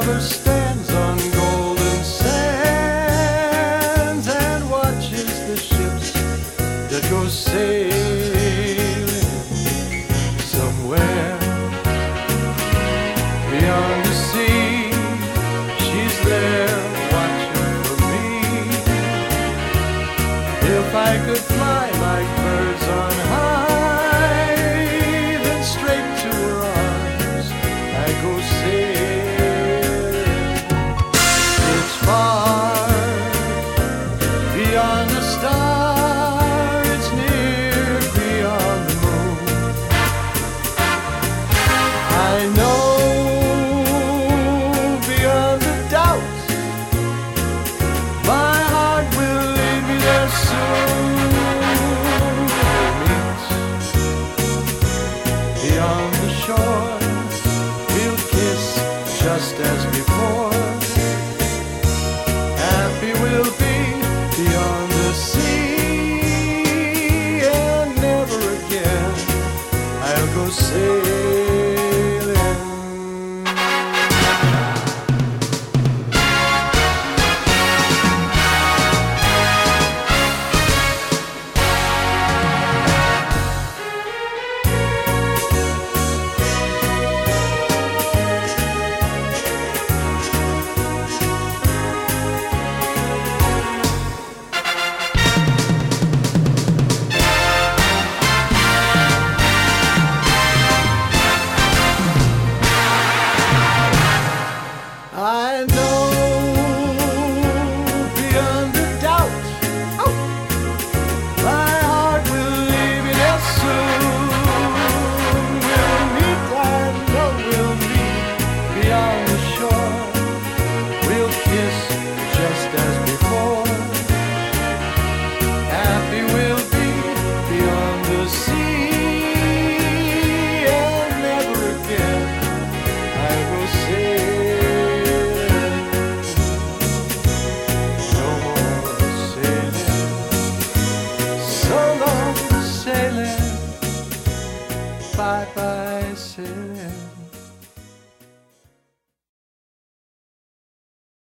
lover stands on golden sands and watches the ships that go sailing somewhere beyond the sea. She's there watching for me. If I could fly like birds on high, then straight to her arms I go